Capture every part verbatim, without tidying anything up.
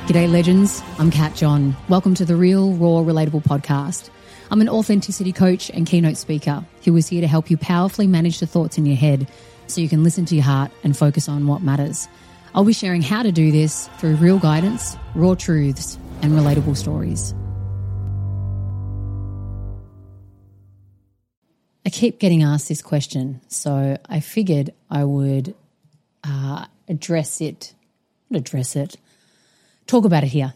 G'day legends, I'm Kat John. Welcome to the Real, Raw, Relatable podcast. I'm an authenticity coach and keynote speaker who is here to help you powerfully manage the thoughts in your head so you can listen to your heart and focus on what matters. I'll be sharing how to do this through real guidance, raw truths, and relatable stories. I keep getting asked this question, so I figured I would uh, address it, not address it, talk about it here.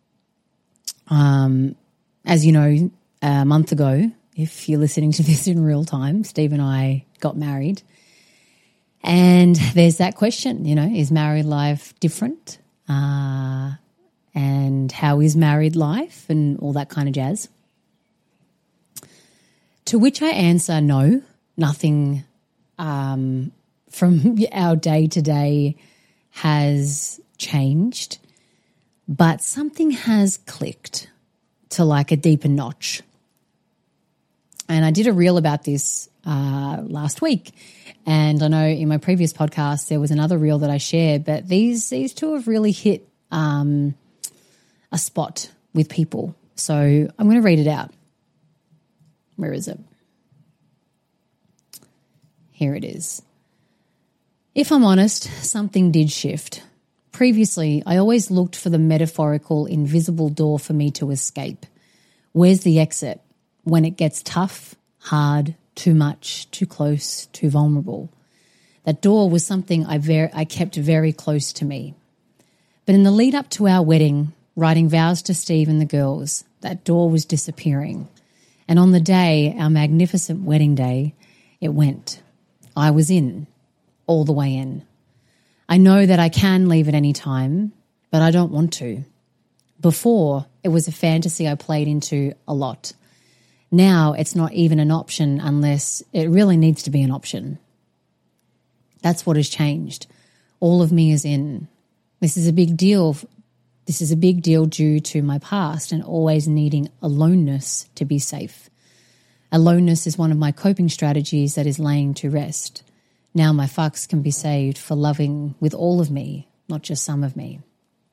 Um, as you know, a month ago, if you're listening to this in real time, Steve and I got married. And there's that question, you know, is married life different? Uh, and how is married life and all that kind of jazz? To which I answer no, nothing um, from our day-to-day has changed. But something has clicked to like a deeper notch. And I did a reel about this uh, last week. And I know in my previous podcast there was another reel that I shared, but these these two have really hit um, a spot with people. So I'm going to read it out. Where is it? Here it is. If I'm honest, something did shift. Previously, I always looked for the metaphorical, invisible door for me to escape. Where's the exit? When it gets tough, hard, too much, too close, too vulnerable. That door was something I, ver- I kept very close to me. But in the lead up to our wedding, writing vows to Steve and the girls, that door was disappearing. And on the day, our magnificent wedding day, it went. I was in, all the way in. I know that I can leave at any time, but I don't want to. Before, it was a fantasy I played into a lot. Now, it's not even an option unless it really needs to be an option. That's what has changed. All of me is in. This is a big deal. This is a big deal due to my past and always needing aloneness to be safe. Aloneness is one of my coping strategies that is laying to rest. Now my fucks can be saved for loving with all of me, not just some of me.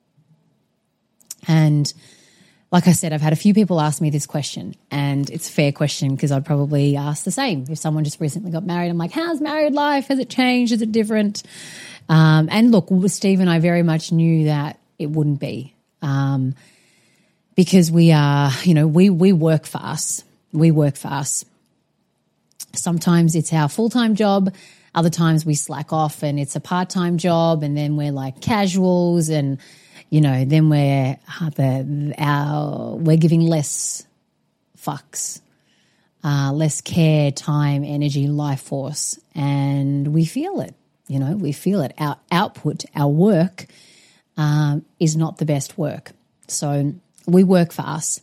And like I said, I've had a few people ask me this question, and it's a fair question because I'd probably ask the same. If someone just recently got married, I'm like, how's married life? Has it changed? Is it different? Um, and look, Steve and I very much knew that it wouldn't be um, because we are, you know, we we work for us. We work for us. Sometimes it's our full-time job. Other times we slack off and it's a part-time job, and then we're like casuals, and you know, then we're uh, the, our we're giving less fucks, uh, less care, time, energy, life force, and we feel it. You know, we feel it. Our output, our work, um, is not the best work. So we work for us.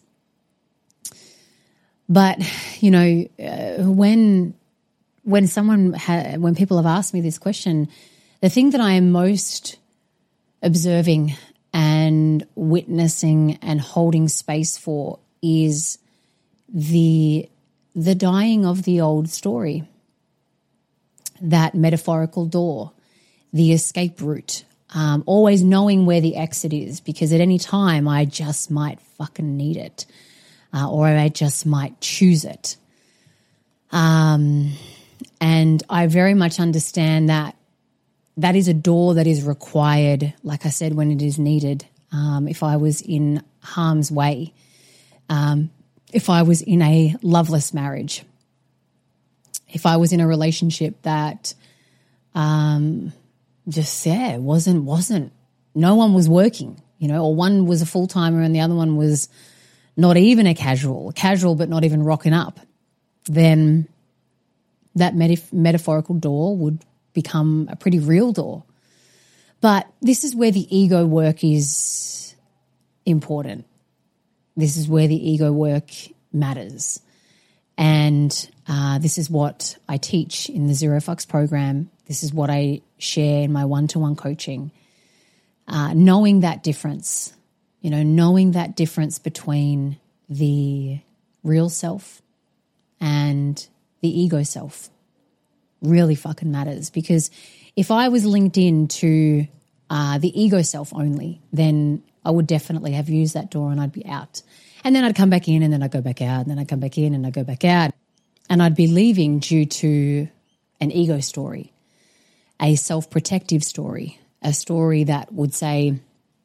But you know, uh, when when someone ha- when people have asked me this question, the thing that I am most observing and witnessing and holding space for is the the dying of the old story, that metaphorical door, the escape route, um, always knowing where the exit is, because at any time I just might fucking need it, uh, or I just might choose it. Um, and I very much understand that that is a door that is required, like I said, when it is needed. Um, if I was in harm's way, um, if I was in a loveless marriage, if I was in a relationship that um, just, yeah, wasn't, wasn't, no one was working, you know, or one was a full-timer and the other one was not even a casual, casual but not even rocking up, then that metaf- metaphorical door would become a pretty real door. But this is where the ego work is important. This is where the ego work matters. And uh, this is what I teach in the Zero Fucks program. This is what I share in my one-to-one coaching. Uh, knowing that difference, you know, knowing that difference between the real self and the ego self really fucking matters. Because if I was linked in to uh, the ego self only, then I would definitely have used that door and I'd be out. And then I'd come back in and then I'd go back out and then I'd come back in and I'd go back out. And I'd be leaving due to an ego story, a self-protective story, a story that would say,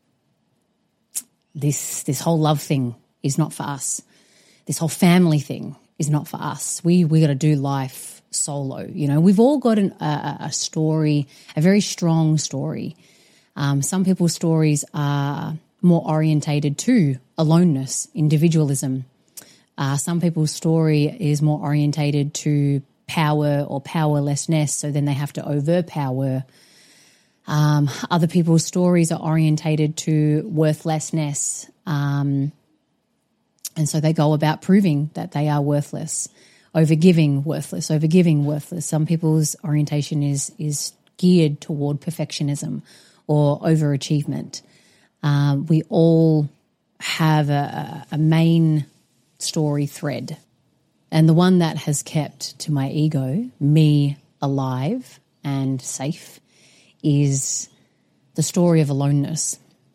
this this whole love thing is not for us. This whole family thing is not for us. We we got to do life solo. You know, we've all got an, a, a story, a very strong story. Um, some people's stories are more orientated to aloneness, individualism. Uh, some people's story is more orientated to power or powerlessness, so then they have to overpower. Um, other people's stories are orientated to worthlessness, um, and so they go about proving that they are worthless, overgiving, worthless, overgiving, worthless. Some people's orientation is is geared toward perfectionism or overachievement. Um, we all have a, a main story thread, and the one that has kept to my ego, me alive and safe, is the story of aloneness.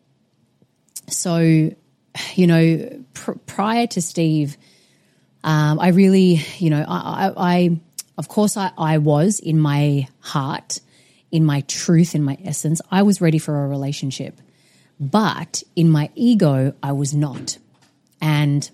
So, you know, pr- prior to Steve, um, I really, you know, I, I, I of course, I, I was in my heart, in my truth, in my essence, I was ready for a relationship. But in my ego, I was not. And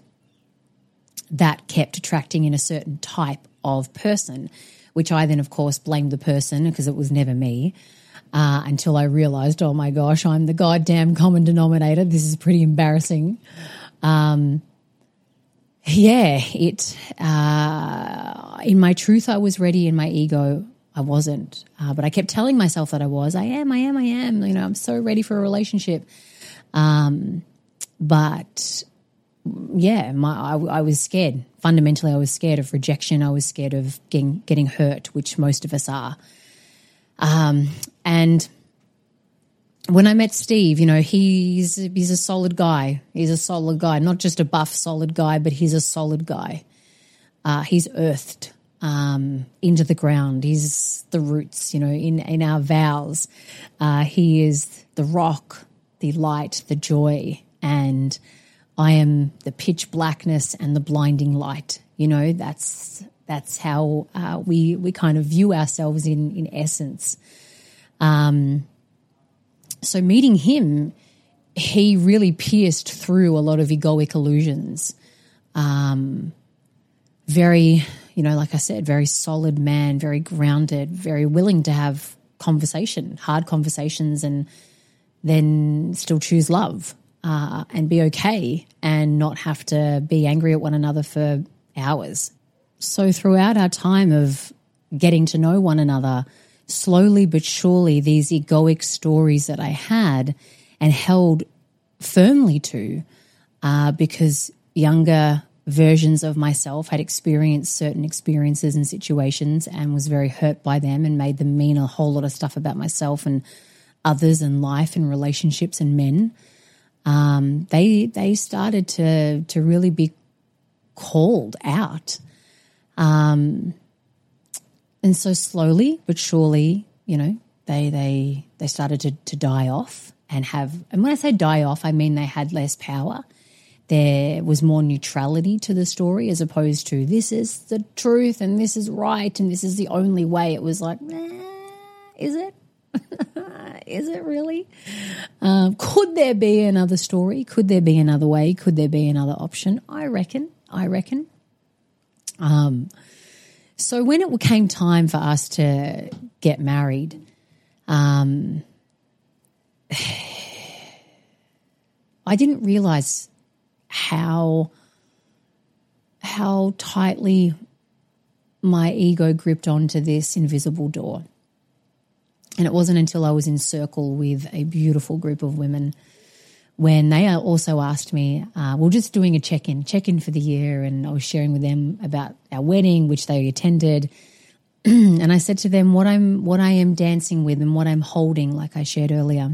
that kept attracting in a certain type of person, which I then, of course, blamed the person because it was never me. Uh, until I realized, oh my gosh, I'm the goddamn common denominator. This is pretty embarrassing. Um, yeah, it, uh, in my truth, I was ready. In my ego, I wasn't. Uh, but I kept telling myself that I was. I am, I am, I am. You know, I'm so ready for a relationship. Um, but yeah, my, I, I was scared. Fundamentally, I was scared of rejection. I was scared of getting, getting hurt, which most of us are. Um, and when I met Steve, you know, he's, he's a solid guy. He's a solid guy, not just a buff solid guy, but he's a solid guy. Uh, he's earthed, um, into the ground. He's the roots, you know, in, in our vows. Uh, he is the rock, the light, the joy, and I am the pitch blackness and the blinding light. You know, that's, That's how uh, we we kind of view ourselves in in essence. Um, so meeting him, he really pierced through a lot of egoic illusions. Um, very, you know, like I said, very solid man, very grounded, very willing to have conversation, hard conversations, and then still choose love uh, and be okay and not have to be angry at one another for hours. So throughout our time of getting to know one another, slowly but surely these egoic stories that I had and held firmly to uh, because younger versions of myself had experienced certain experiences and situations and was very hurt by them and made them mean a whole lot of stuff about myself and others and life and relationships and men. Um, they they started to to really be called out. Um, and so slowly but surely, you know, they, they, they started to, to die off and have, and when I say die off, I mean they had less power. There was more neutrality to the story as opposed to this is the truth and this is right and this is the only way. It was like, eh, is it? Is it really? Um, could there be another story? Could there be another way? Could there be another option? I reckon, I reckon. Um, so when it came time for us to get married, um, I didn't realize how, how tightly my ego gripped onto this invisible door. And it wasn't until I was in circle with a beautiful group of women when they also asked me, uh, we were just doing a check-in, check-in for the year, and I was sharing with them about our wedding, which they attended. And I said to them, what I'm, what I am dancing with and what I'm holding, like I shared earlier,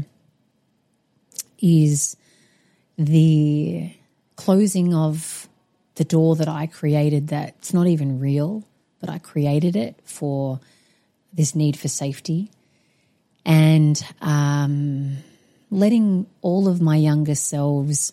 is the closing of the door that I created that's not even real, but I created it for this need for safety. And um letting all of my younger selves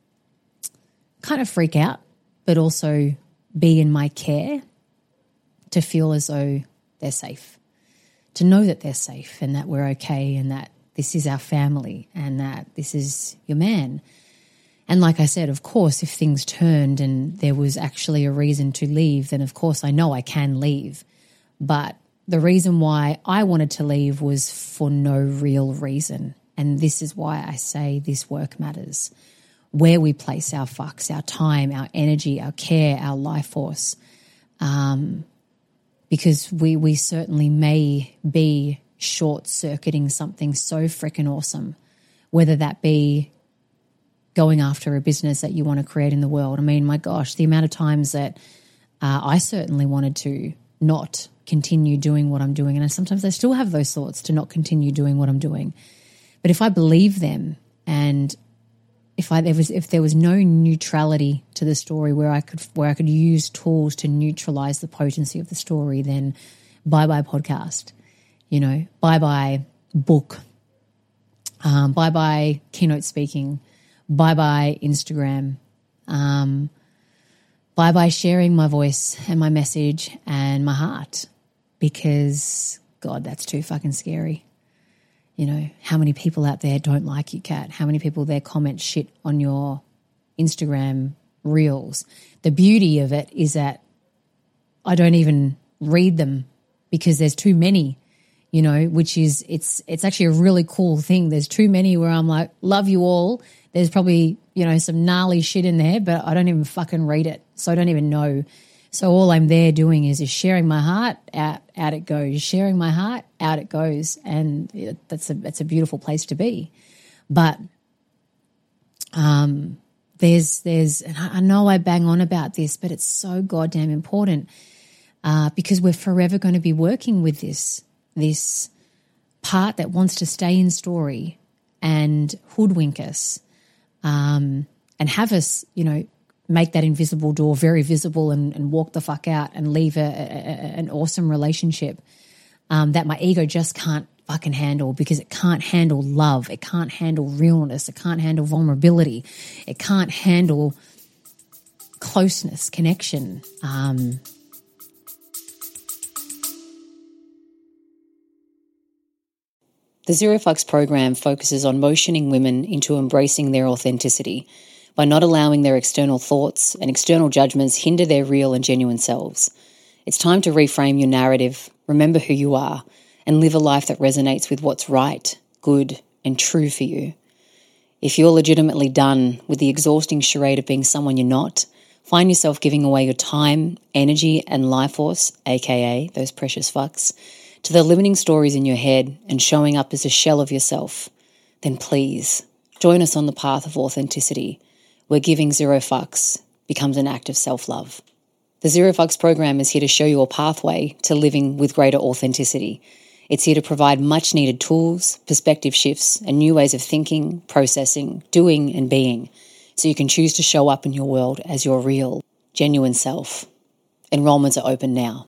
kind of freak out, but also be in my care, to feel as though they're safe, to know that they're safe and that we're okay and that this is our family and that this is your man. And like I said, of course, if things turned and there was actually a reason to leave, then of course I know I can leave. But the reason why I wanted to leave was for no real reason. And this is why I say this work matters. Where we place our fucks, our time, our energy, our care, our life force. Um, because we, we certainly may be short-circuiting something so freaking awesome, whether that be going after a business that you want to create in the world. I mean, my gosh, the amount of times that uh, I certainly wanted to not continue doing what I'm doing, and sometimes I still have those thoughts to not continue doing what I'm doing. But if I believe them, and if I there was if there was no neutrality to the story where I could where I could use tools to neutralize the potency of the story, then bye bye podcast, you know, bye bye book, um, bye bye keynote speaking, bye bye Instagram, um, bye bye sharing my voice and my message and my heart, because God, that's too fucking scary. You know, how many people out there don't like you, Kat? How many people there comment shit on your Instagram reels? The beauty of it is that I don't even read them because there's too many, you know, which is, it's it's actually a really cool thing. There's too many where I'm like, love you all. There's probably, you know, some gnarly shit in there, but I don't even fucking read it. So I don't even know. So all I'm there doing is, is sharing my heart, out, out it goes. Sharing my heart, out it goes. And that's a, that's a beautiful place to be. But um, there's, there's, and I know I bang on about this, but it's so goddamn important uh, because we're forever going to be working with this, this part that wants to stay in story and hoodwink us um, and have us, you know, make that invisible door very visible and, and walk the fuck out and leave a, a, a, an awesome relationship um, that my ego just can't fucking handle, because it can't handle love. It can't handle realness. It can't handle vulnerability. It can't handle closeness, connection. Um, the Zero Fucks program focuses on motioning women into embracing their authenticity by not allowing their external thoughts and external judgments hinder their real and genuine selves. It's time to reframe your narrative, remember who you are, and live a life that resonates with what's right, good, and true for you. If you're legitimately done with the exhausting charade of being someone you're not, find yourself giving away your time, energy, and life force, aka those precious fucks, to the limiting stories in your head and showing up as a shell of yourself, then please join us on the path of authenticity, where giving zero fucks becomes an act of self-love. The Zero Fucks program is here to show you a pathway to living with greater authenticity. It's here to provide much-needed tools, perspective shifts, and new ways of thinking, processing, doing, and being, so you can choose to show up in your world as your real, genuine self. Enrollments are open now.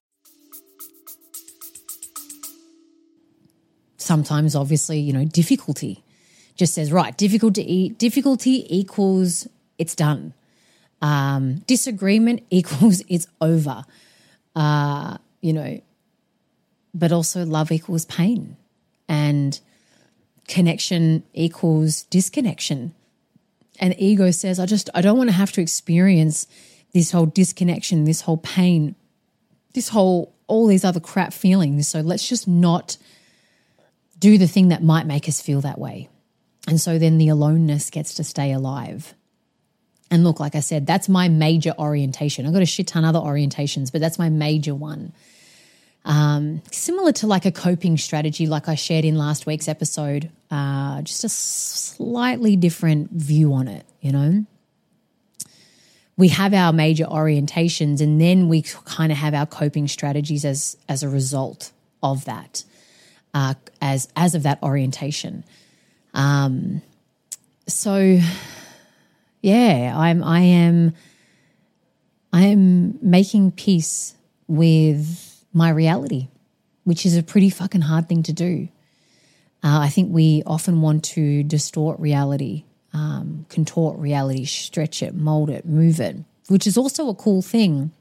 Sometimes, obviously, you know, difficulty just says, right, difficulty, difficulty equals it's done. Um, disagreement equals it's over. Uh, you know, but also love equals pain, and connection equals disconnection. And ego says, I just, I don't want to have to experience this whole disconnection, this whole pain, this whole, all these other crap feelings. So let's just not do the thing that might make us feel that way. And so then the aloneness gets to stay alive. And look, like I said, that's my major orientation. I've got a shit ton of other orientations, but that's my major one. Um, similar to like a coping strategy like I shared in last week's episode, uh, just a slightly different view on it, you know. We have our major orientations, and then we kind of have our coping strategies as as a result of that, uh, as as of that orientation. Um, so... Yeah, I'm. I am. I am making peace with my reality, which is a pretty fucking hard thing to do. Uh, I think we often want to distort reality, um, contort reality, stretch it, mold it, move it, which is also a cool thing,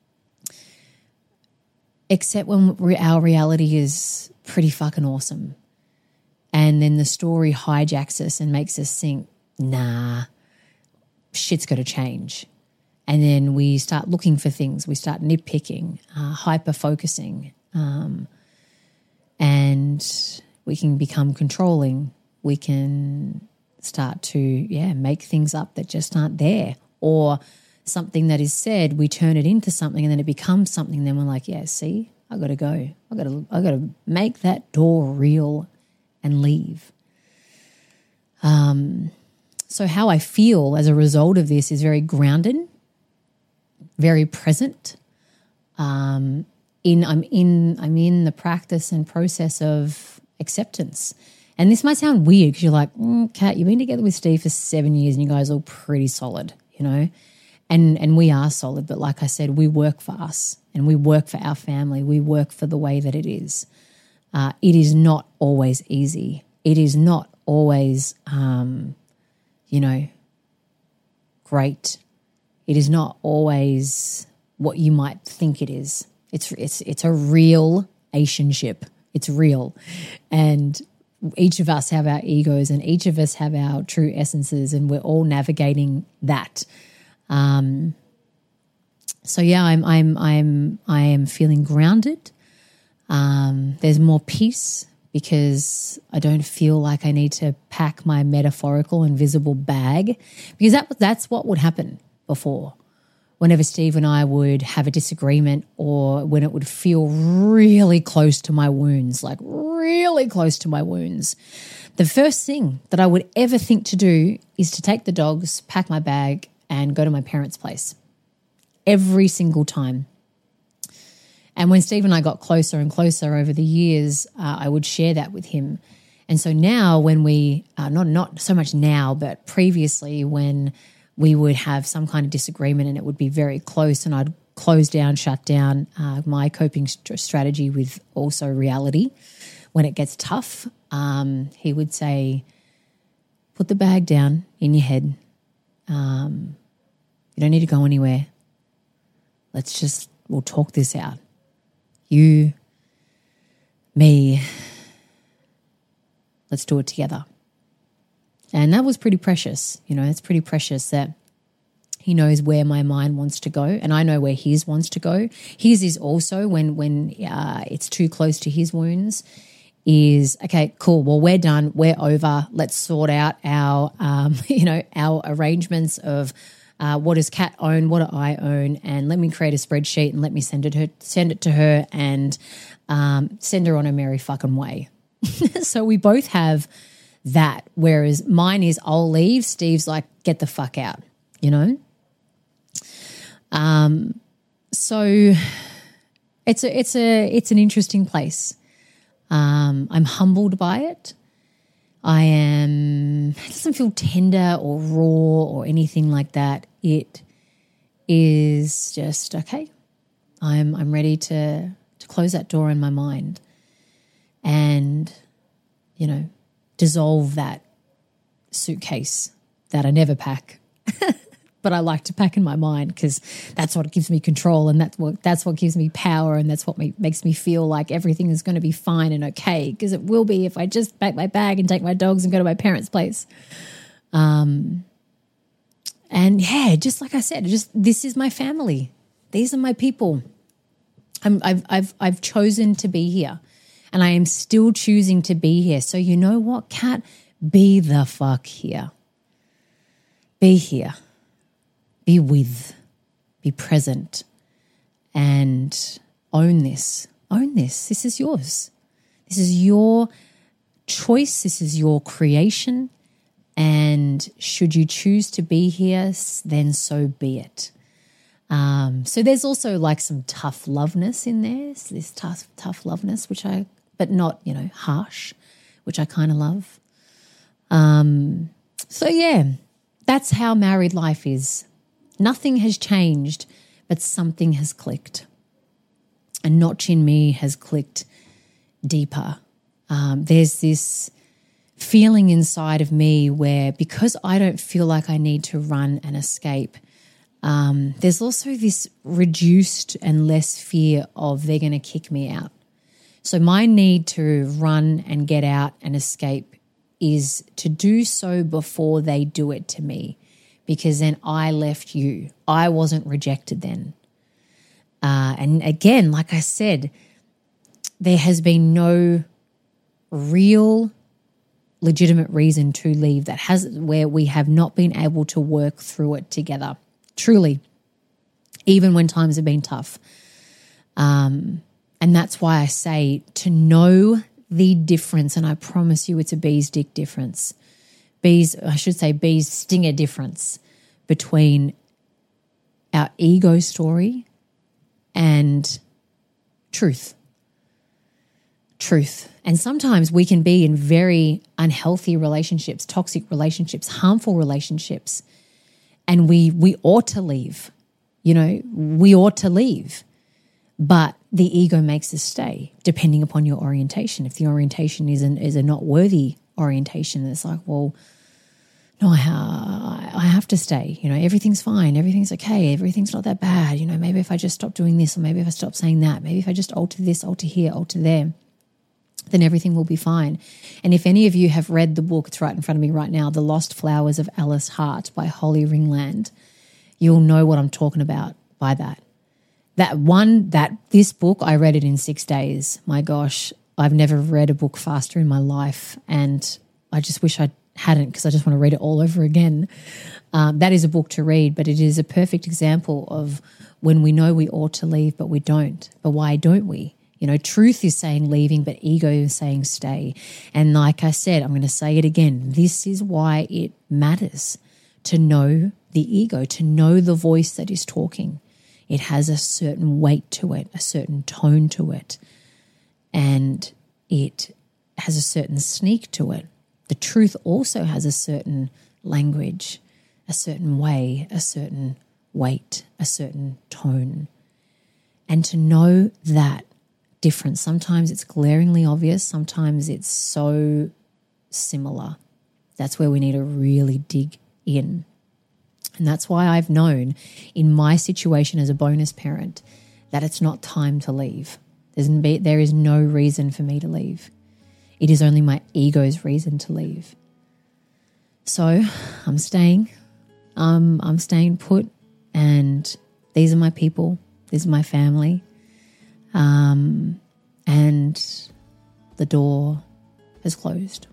except when re- our reality is pretty fucking awesome. And then the story hijacks us and makes us think, nah, shit's got to change. And then we start looking for things. We start nitpicking, uh, hyper-focusing, um, and we can become controlling. We can start to, yeah, make things up that just aren't there. Or something that is said, we turn it into something and then it becomes something. Then we're like, yeah, see, I got to go. I got to I got to make that door real and leave. Um, so how I feel as a result of this is very grounded, very present. Um, in I'm in I'm in the practice and process of acceptance. And this might sound weird because you're like, mm, Kat, you've been together with Steve for seven years and you guys are all pretty solid, you know. And and we are solid, but like I said, we work for us and we work for our family. We work for the way that it is. Uh, it is not always easy. It is not always, um, you know, great. It is not always what you might think it is. It's it's it's a real relationship. It's real, and each of us have our egos, and each of us have our true essences, and we're all navigating that. Um, so yeah, I'm, I'm, I'm, I am feeling grounded. Um, there's more peace because I don't feel like I need to pack my metaphorical and visible bag, because that, that's what would happen before. Whenever Steve and I would have a disagreement, or when it would feel really close to my wounds, like really close to my wounds, the first thing that I would ever think to do is to take the dogs, pack my bag, and go to my parents' place every single time. And when Steve and I got closer and closer over the years, uh, I would share that with him. And so now when we, uh, not not so much now, but previously when we would have some kind of disagreement and it would be very close and I'd close down, shut down uh, my coping st- strategy with also reality. When it gets tough, um, he would say, put the bag down in your head. Um, you don't need to go anywhere. Let's just, we'll talk this out. You, me, let's do it together. And that was pretty precious. You know, it's pretty precious that he knows where my mind wants to go and I know where his wants to go. His is also when, when uh, it's too close to his wounds is, okay, cool, well, we're done, we're over, let's sort out our, um, you know, our arrangements of uh, what does Kat own, what do I own, and let me create a spreadsheet and let me send it her, send it to her and um, send her on her merry fucking way. So we both have that, whereas mine is I'll leave, Steve's like, get the fuck out, you know? Um, so it's a, it's a, it's an interesting place. Um, I'm humbled by it. I am, it doesn't feel tender or raw or anything like that. It is just, okay, I'm, I'm ready to, to close that door in my mind and, you know, dissolve that suitcase that I never pack. But I like to pack in my mind because that's what gives me control and that's what that's what gives me power and that's what me, makes me feel like everything is going to be fine and okay, because it will be if I just pack my bag and take my dogs and go to my parents' place. Um, and yeah, just like I said, just this is my family. These are my people. I'm, I've I've I've chosen to be here, and I am still choosing to be here. So you know what, Kat? Be the fuck here. Be here. Be with, be present, and own this. Own this. This is yours. This is your choice. This is your creation. And should you choose to be here, then so be it. Um, so there's also like some tough loveness in there. So this tough, tough loveness, which I, but not, you know, harsh, which I kind of love. Um, so yeah, that's how married life is. Nothing has changed, but something has clicked. A notch in me has clicked deeper. Um, there's this feeling inside of me where, because I don't feel like I need to run and escape, um, there's also this reduced and less fear of they're going to kick me out. So my need to run and get out and escape is to do so before they do it to me, because then I left you. I wasn't rejected then. Uh, and again, like I said, there has been no real legitimate reason to leave that has where we have not been able to work through it together. Truly, even when times have been tough. Um, and that's why I say to know the difference, and I promise you it's a bee's dick difference. Bees, I should say bee's stinger difference between our ego story and truth. Truth. And sometimes we can be in very unhealthy relationships, toxic relationships, harmful relationships, and we we ought to leave. You know, we ought to leave. But the ego makes us stay, depending upon your orientation. If the orientation is, an, is a not worthy orientation, it's like, well, no, I, ha- I have to stay. You know, everything's fine. Everything's okay. Everything's not that bad. You know, maybe if I just stop doing this, or maybe if I stop saying that, maybe if I just alter this, alter here, alter there, then everything will be fine. And if any of you have read the book, it's right in front of me right now, The Lost Flowers of Alice Hart by Holly Ringland, you'll know what I'm talking about by that. That one, that this book, I read it in six days. My gosh, I've never read a book faster in my life, and I just wish I hadn't, because I just want to read it all over again. Um, that is a book to read, but it is a perfect example of when we know we ought to leave, but we don't. But why don't we? You know, truth is saying leaving, but ego is saying stay. And like I said, I'm going to say it again. This is why it matters to know the ego, to know the voice that is talking. It has a certain weight to it, a certain tone to it, and it has a certain sneak to it. The truth also has a certain language, a certain way, a certain weight, a certain tone. And to know that difference, sometimes it's glaringly obvious, sometimes it's so similar. That's where we need to really dig in. And that's why I've known in my situation as a bonus parent that it's not time to leave. There's, there is no reason for me to leave. It is only my ego's reason to leave. So I'm staying. Um, I'm staying put, and these are my people. This is my family. Um, and the door has closed.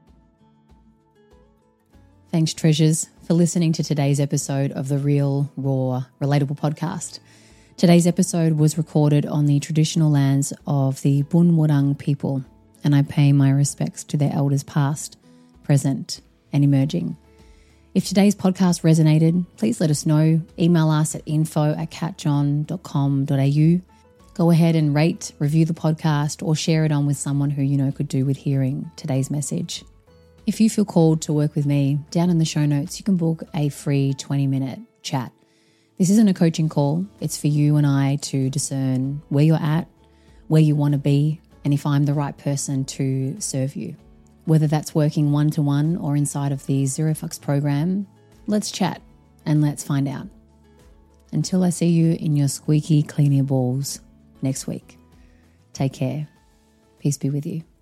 Thanks, treasures, for listening to today's episode of the Real, Raw, Relatable podcast. Today's episode was recorded on the traditional lands of the Bunwurrung people, and I pay my respects to their elders past, present, and emerging. If today's podcast resonated, please let us know. Email us at info at catjohn dot com dot a u. Go ahead and rate, review the podcast, or share it on with someone who you know could do with hearing today's message. If you feel called to work with me, down in the show notes, you can book a free twenty-minute chat. This isn't a coaching call. It's for you and I to discern where you're at, where you want to be, and if I'm the right person to serve you. Whether that's working one-to-one or inside of the Zero Fucks program, let's chat and let's find out. Until I see you in your squeaky clean ear balls next week, take care. Peace be with you.